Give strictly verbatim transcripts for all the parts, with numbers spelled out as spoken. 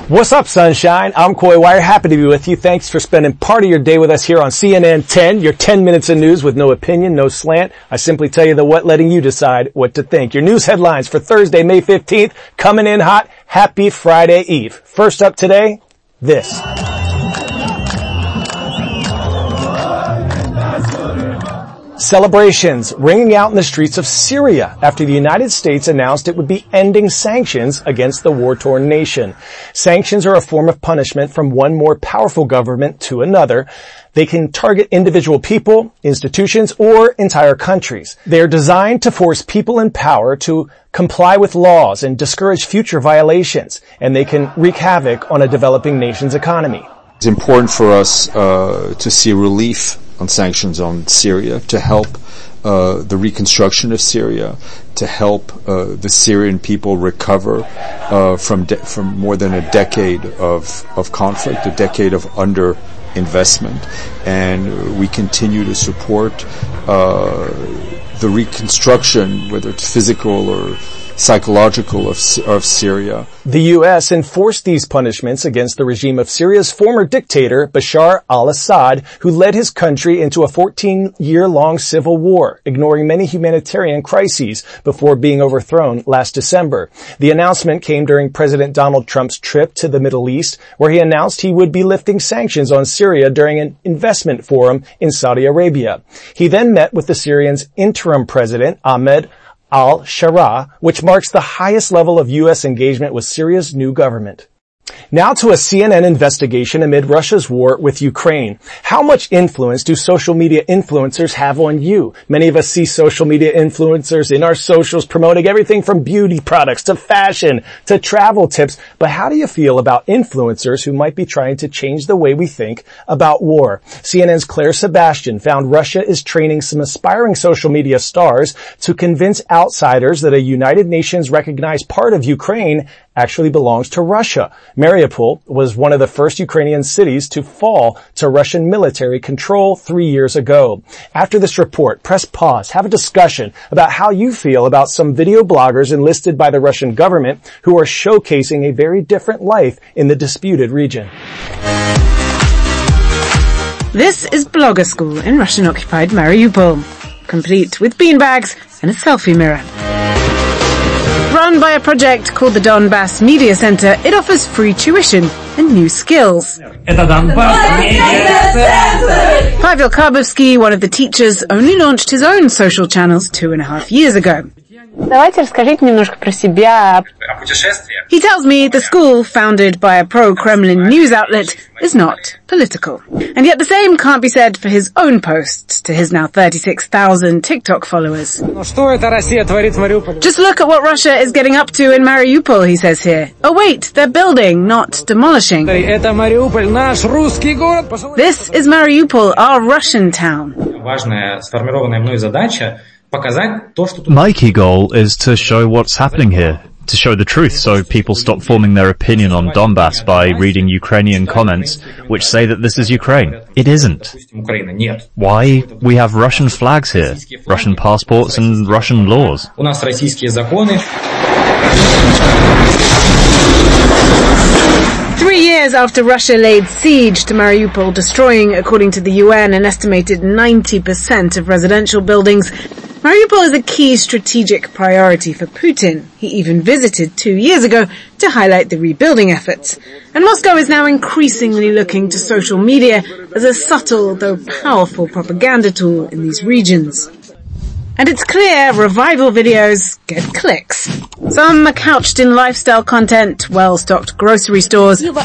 What's up, sunshine? I'm Coy Wire. Happy to be with you. Thanks for spending part of your day with us here on C N N ten, your ten minutes of news with no opinion, no slant. I simply tell you the what, letting you decide what to think. Your news headlines for Thursday, May fifteenth, coming in hot. Happy Friday Eve. First up today, this. Celebrations ringing out in the streets of Syria after the United States announced it would be ending sanctions against the war-torn nation. Sanctions are a form of punishment from one more powerful government to another. They can target individual people, institutions, or entire countries. They are designed to force people in power to comply with laws and discourage future violations, and they can wreak havoc on a developing nation's economy. It's important for us uh, to see relief on sanctions on Syria, to help uh, the reconstruction of Syria, to help uh, the Syrian people recover uh, from de- from more than a decade of of conflict, a decade of underinvestment, and we continue to support uh, the reconstruction, whether it's physical or psychological, of, of Syria. The U S enforced these punishments against the regime of Syria's former dictator, Bashar al-Assad, who led his country into a fourteen-year-long civil war, ignoring many humanitarian crises before being overthrown last December. The announcement came during President Donald Trump's trip to the Middle East, where he announced he would be lifting sanctions on Syria during an investment forum in Saudi Arabia. He then met with the Syrian's interim president, Ahmed al-Sharaa, which marks the highest level of U S engagement with Syria's new government. Now to a C N N investigation amid Russia's war with Ukraine. How much influence do social media influencers have on you? Many of us see social media influencers in our socials promoting everything from beauty products to fashion to travel tips. But how do you feel about influencers who might be trying to change the way we think about war? C N N's Claire Sebastian found Russia is training some aspiring social media stars to convince outsiders that a United Nations recognized part of Ukraine actually belongs to Russia. Mariupol was one of the first Ukrainian cities to fall to Russian military control three years ago. After this report, press pause, have a discussion about how you feel about some video bloggers enlisted by the Russian government who are showcasing a very different life in the disputed region. This is Blogger School in Russian-occupied Mariupol, complete with beanbags and a selfie mirror. Run by a project called the Donbass Media Center, it offers free tuition and new skills. Pavel Karbovsky, one of the teachers, only launched his own social channels two and a half years ago. Давайте расскажите немножко про себя. He tells me the school, founded by a pro-Kremlin news outlet, is not political. And yet the same can't be said for his own posts to his now thirty-six thousand TikTok followers. Just look at what Russia is getting up to in Mariupol, he says here. Oh wait, they're building, not demolishing. This is Mariupol, our Russian town. My key goal is to show what's happening here, to show the truth so people stop forming their opinion on Donbass by reading Ukrainian comments which say that this is Ukraine. It isn't. Why? We have Russian flags here, Russian passports and Russian laws. Three years after Russia laid siege to Mariupol, destroying, according to the U N, an estimated ninety percent of residential buildings, Mariupol is a key strategic priority for Putin. He even visited two years ago to highlight the rebuilding efforts. And Moscow is now increasingly looking to social media as a subtle, though powerful propaganda tool in these regions. And it's clear revival videos get clicks. Some are couched in lifestyle content, well-stocked grocery stores, or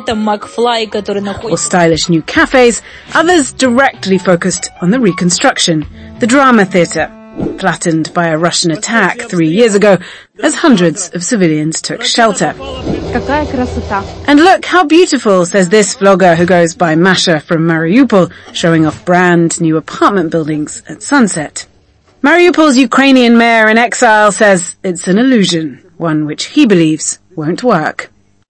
stylish new cafes, others directly focused on the reconstruction, the drama theatre, flattened by a Russian attack three years ago as hundreds of civilians took shelter. And look how beautiful, says this vlogger who goes by Masha from Mariupol, showing off brand new apartment buildings at sunset. Mariupol's Ukrainian mayor in exile says it's an illusion, one which he believes won't work.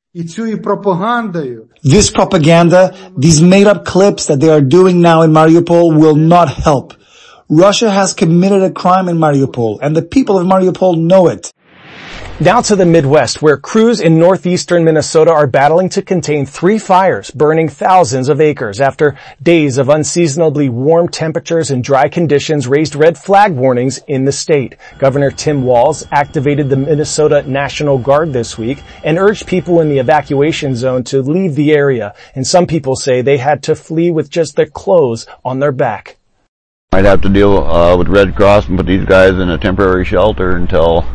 This propaganda, these made-up clips that they are doing now in Mariupol will not help. Russia has committed a crime in Mariupol, and the people of Mariupol know it. Now to the Midwest, where crews in northeastern Minnesota are battling to contain three fires, burning thousands of acres after days of unseasonably warm temperatures and dry conditions raised red flag warnings in the state. Governor Tim Walz activated the Minnesota National Guard this week and urged people in the evacuation zone to leave the area. And some people say they had to flee with just their clothes on their back. Might have to deal uh, with Red Cross and put these guys in a temporary shelter until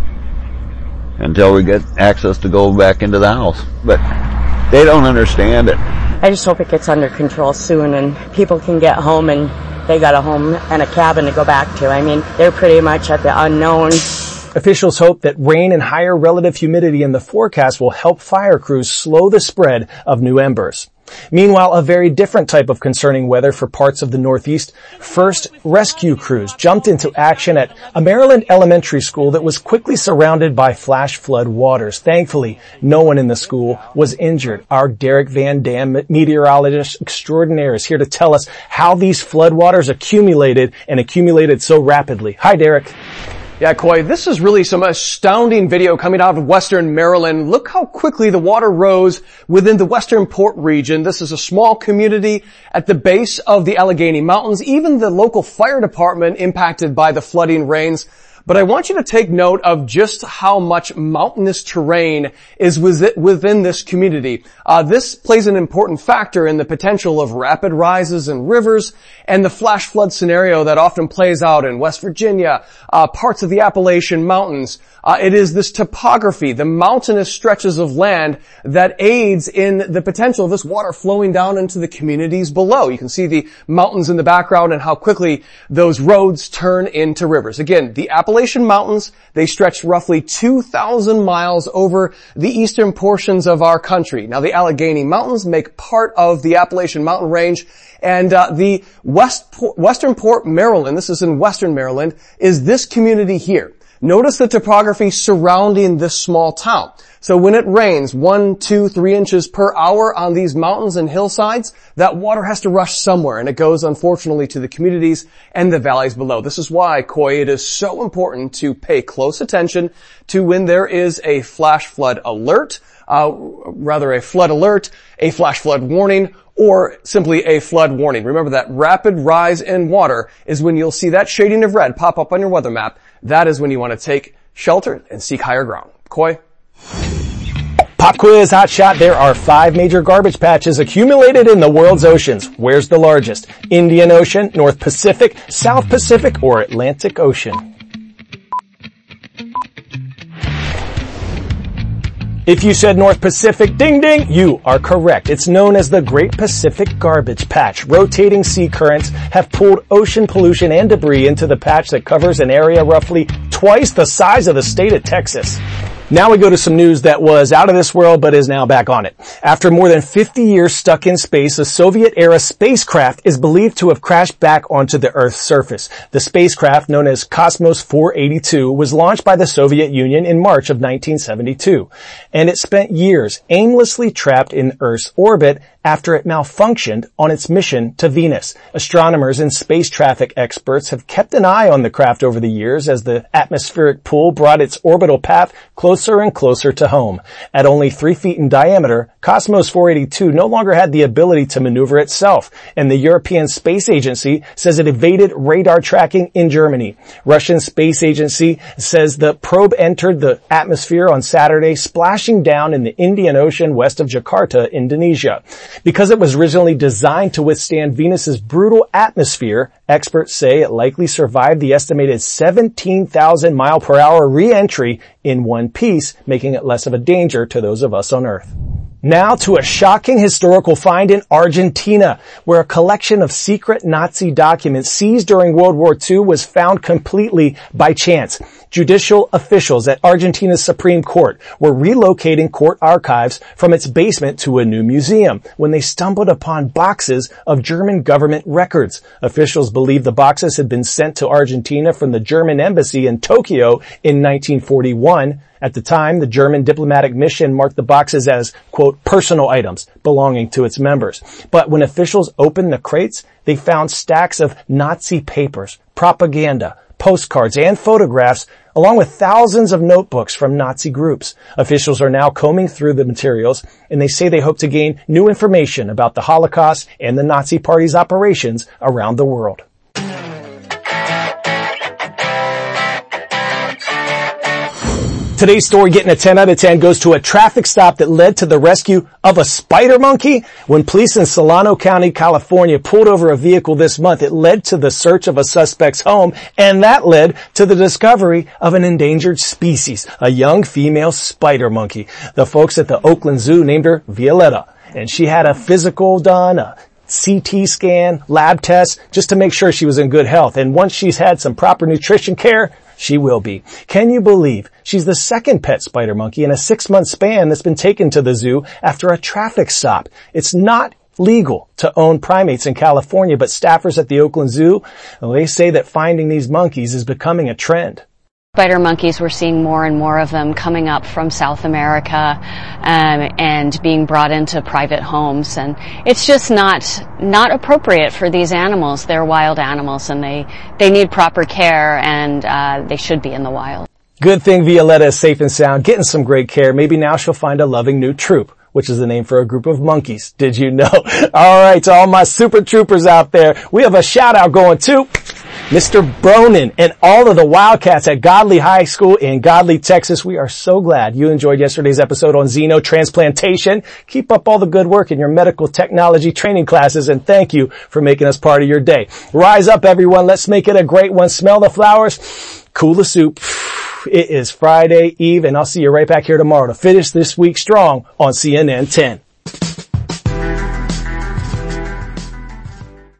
until we get access to go back into the house. But they don't understand it. I just hope it gets under control soon and people can get home and they got a home and a cabin to go back to. I mean, they're pretty much at the unknown. Officials hope that rain and higher relative humidity in the forecast will help fire crews slow the spread of new embers. Meanwhile, a very different type of concerning weather for parts of the Northeast. First, rescue crews jumped into action at a Maryland elementary school that was quickly surrounded by flash flood waters. Thankfully, no one in the school was injured. Our Derek Van Dam, meteorologist extraordinaire, is here to tell us how these floodwaters accumulated and accumulated so rapidly. Hi, Derek. Yeah, Coy, this is really some astounding video coming out of Western Maryland. Look how quickly the water rose within the Western Port region. This is a small community at the base of the Allegheny Mountains. Even the local fire department impacted by the flooding rains. But I want you to take note of just how much mountainous terrain is within this community. Uh, this plays an important factor in the potential of rapid rises in rivers and the flash flood scenario that often plays out in West Virginia, uh, parts of the Appalachian Mountains. Uh, it is this topography, the mountainous stretches of land that aids in the potential of this water flowing down into the communities below. You can see the mountains in the background and how quickly those roads turn into rivers. Again, the Appalachian Mountains, they stretch roughly two thousand miles over the eastern portions of our country. Now, the Allegheny Mountains make part of the Appalachian Mountain Range, and uh, the West Western Port, Maryland, this is in Western Maryland, is this community here. Notice the topography surrounding this small town. So when it rains one, two, three inches per hour on these mountains and hillsides, that water has to rush somewhere, and it goes, unfortunately, to the communities and the valleys below. This is why, Coy, it is so important to pay close attention to when there is a flash flood alert, uh, rather a flood alert, a flash flood warning, or simply a flood warning. Remember that rapid rise in water is when you'll see that shading of red pop up on your weather map. That is when you want to take shelter and seek higher ground. Coy? Pop quiz, hot shot. There are five major garbage patches accumulated in the world's oceans. Where's the largest? Indian Ocean, North Pacific, South Pacific, or Atlantic Ocean? If you said North Pacific, ding ding, you are correct. It's known as the Great Pacific Garbage Patch. Rotating sea currents have pulled ocean pollution and debris into the patch that covers an area roughly twice the size of the state of Texas. Now we go to some news that was out of this world but is now back on it. After more than fifty years stuck in space, a Soviet-era spacecraft is believed to have crashed back onto the Earth's surface. The spacecraft, known as Cosmos four eighty-two, was launched by the Soviet Union in March of nineteen seventy-two, and it spent years aimlessly trapped in Earth's orbit after it malfunctioned on its mission to Venus. Astronomers and space traffic experts have kept an eye on the craft over the years as the atmospheric pull brought its orbital path closer and closer to home. At only three feet in diameter, Cosmos four eighty-two no longer had the ability to maneuver itself, and the European Space Agency says it evaded radar tracking in Germany. Russian Space Agency says the probe entered the atmosphere on Saturday, splashing down in the Indian Ocean west of Jakarta, Indonesia. Because it was originally designed to withstand Venus's brutal atmosphere, experts say it likely survived the estimated seventeen thousand mile per hour re-entry in one piece, making it less of a danger to those of us on Earth. Now to a shocking historical find in Argentina, where a collection of secret Nazi documents seized during World War Two was found completely by chance. Judicial officials at Argentina's Supreme Court were relocating court archives from its basement to a new museum when they stumbled upon boxes of German government records. Officials believe the boxes had been sent to Argentina from the German embassy in Tokyo in nineteen forty-one. At the time, the German diplomatic mission marked the boxes as, quote, personal items belonging to its members. But when officials opened the crates, they found stacks of Nazi papers, propaganda, postcards, and photographs, along with thousands of notebooks from Nazi groups. Officials are now combing through the materials, and they say they hope to gain new information about the Holocaust and the Nazi Party's operations around the world. Today's story getting a ten out of ten goes to a traffic stop that led to the rescue of a spider monkey. When police in Solano County, California pulled over a vehicle this month, it led to the search of a suspect's home, and that led to the discovery of an endangered species, a young female spider monkey. The folks at the Oakland Zoo named her Violetta, and she had a physical done, a C T scan, lab tests, just to make sure she was in good health. And once she's had some proper nutrition care, she will be. Can you believe she's the second pet spider monkey in a six-month span that's been taken to the zoo after a traffic stop? It's not legal to own primates in California, but staffers at the Oakland Zoo, well, they say that finding these monkeys is becoming a trend. Spider monkeys, we're seeing more and more of them coming up from South America um, and being brought into private homes, and it's just not not appropriate for these animals. They're wild animals, and they they need proper care, and uh, they should be in the wild. Good thing Violetta is safe and sound, getting some great care. Maybe now she'll find a loving new troop, which is the name for a group of monkeys. Did you know? All right, to all my super troopers out there, we have a shout out going to Mister Bronin and all of the Wildcats at Godley High School in Godley, Texas. We are so glad you enjoyed yesterday's episode on xenotransplantation. Keep up all the good work in your medical technology training classes, and thank you for making us part of your day. Rise up, everyone. Let's make it a great one. Smell the flowers. Cool the soup. It is Friday Eve, and I'll see you right back here tomorrow to finish this week strong on C N N ten.